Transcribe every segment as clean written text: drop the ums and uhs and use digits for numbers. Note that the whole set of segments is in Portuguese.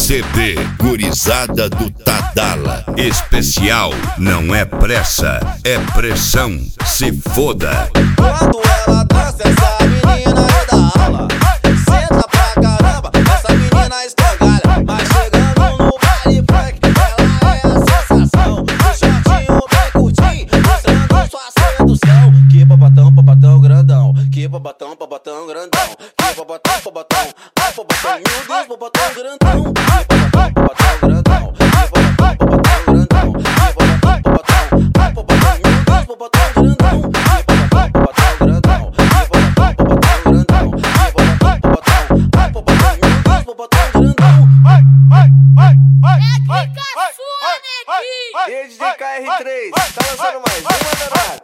CD Gurizada do Tadala. Especial não é pressa, é pressão. Se foda. Quando ela dança, essa menina é da aula. Senta pra caramba, essa menina escangalha. Mas chegando no baile funk, ela é a sensação. O shortinho bem curtinho, mostrando sua sedução. Que babatão, babatão grandão. Que babatão, babatão grandão. Que babatão, babatão, ai babatão, meu Deus, babatão grandão. Que babatão, babatão grandão. Que babatão, babatão grandão. Que babatão, babatão, ai babatão, meu Deus, babatão grandão. E aí, DJ KR3, tá lançando mais uma, danado?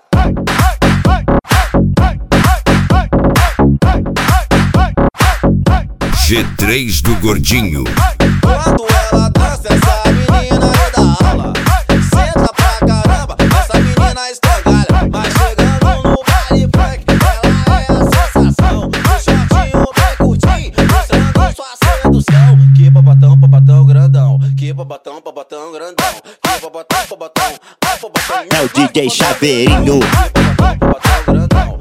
G3 do Gordinho. Quando ela dança, essa menina é da aula. Senta pra caramba, essa menina escangalha. Mas chegando no baile funk, ela é a sensação. O shortinho bem curtinho, mostrando sua sedução. Que babatão, babatão grandão. Que babatão, babatão grandão. Que babatão, babatão, ai babatão. É o DJ Chaveirinho. Que babatão, babatão grandão.